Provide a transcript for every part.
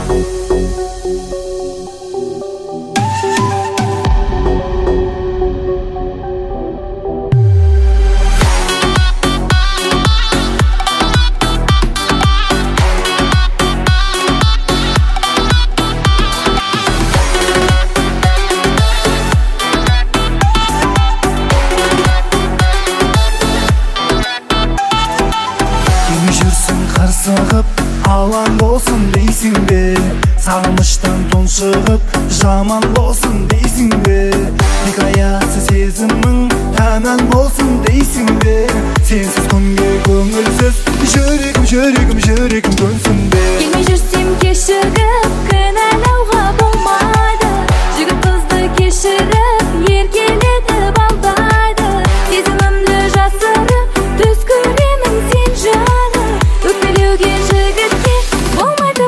Алаң болсын дейсің бе, сағыныштан тұншығып жаман болсын дейсің бе, хикаясы сезімің тәмәм болсын дейсің бе, сенсіз күнге көңілсіз жүрегім көнсін бе. Келмей жүрсем кешігіп кінәлауға болмайды, жігіт қызды кешіріп еркелетіп алдайды, сезімімді жасырып түс көремін сен жаны, өкпелеуге жігітке болмайды.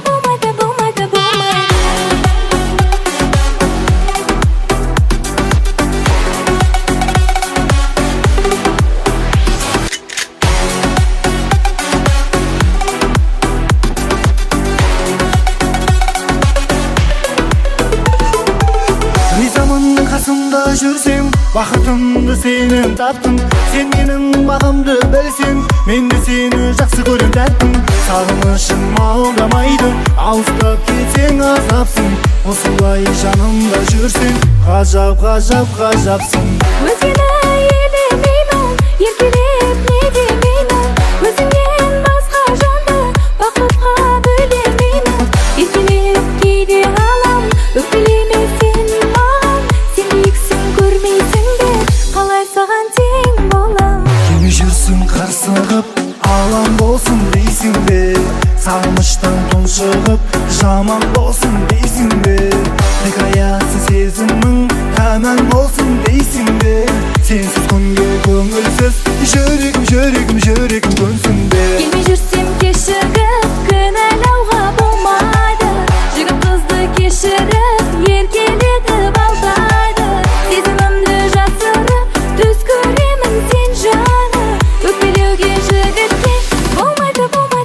Ризамын қасымда жүрсем, бақытымды сенің таптым, сен менің бағымды білсең, мен де сені жақсы көрем тәттім. Сағынышым алдамайды, алыстап кетсең азапсың, осылай жанымда жүрсең, ғажапсың. Өзгені елемеймін, еркелеп не демеймін, өзіңнен басқа жанды бақытқа бөлемеймін, еркелеп кейде алам, өкпелеме сен маған, сен биіксің көрмейсің бе, қалай саған тең болам. Келмей жүрсің қарсығып, алаң болсын дейсің бе, сағыныштан тұншығып жаман болсын дейсің бе, хикаясы сезімің тәмәм болсын дейсің бе, сенсіз күнге көңілсіз жүрегім көнсін бе. Келмей жүрсем кешігіп кінәлауға болмайды, жігіт қызды кешіріп еркелетіп алдайды, сезімімді жасырып түс көремін сен жаны, өкпелеуге жігітке болмайды.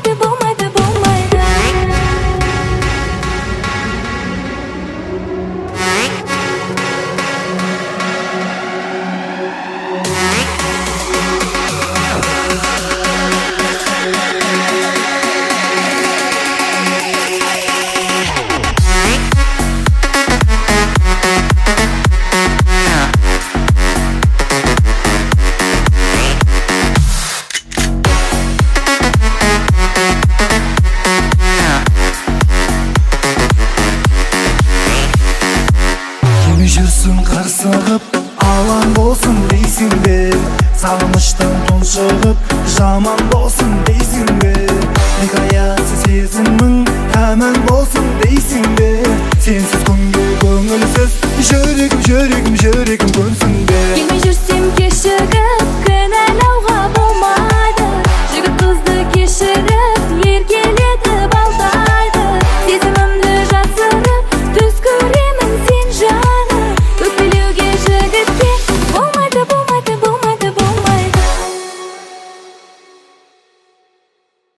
Жүрсің қарсығып, алаң болсын дейсің бе, сағыныштан тұншығып жаман болсын дейсің бе, хикаясы сезімің тәмәм болсын дейсің бе, сенсіз күнге көңілсіз жүрегім көнсін бе. Келмей жүрсем кешігіп